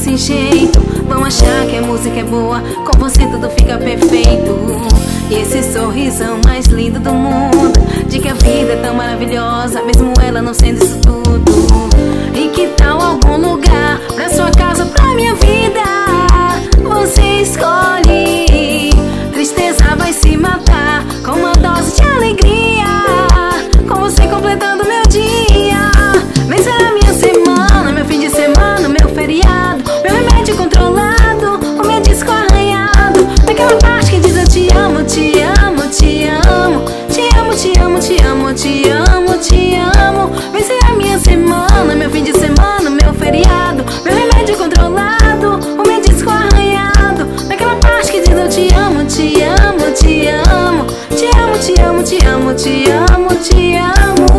desse jeito. Vão achar que a música é boa, com você tudo fica perfeito. E esse sorrisão mais lindo do mundo, de que a vida é tão maravilhosa, mesmo ela não sendo isso tudo. E que tal algum lugar, pra sua casa, pra minha vida? Você escolhe. Tristeza vai se matar com uma dose de alegria, com você completando meu dia. Vem ser a minha semana, meu fim de semana, meu feriado, meu remédio controlado, o meu disco arranhado, naquela parte que diz eu te amo, te amo, te amo, te amo, te amo, te amo, te amo, te amo. Vem ser a minha semana, meu fim de semana, meu feriado, meu remédio controlado, o meu disco arranhado, naquela parte que diz eu te amo, te amo, te amo, te amo, te amo, te amo, te amo, te amo.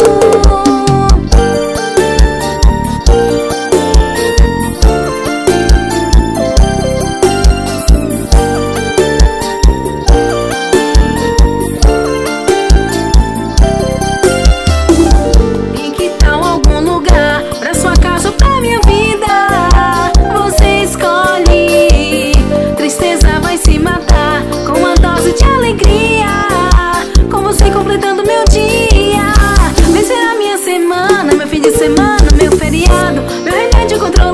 De alegria, com você completando meu dia. Vem ser a minha semana, meu fim de semana, meu feriado, meu remédio controlado.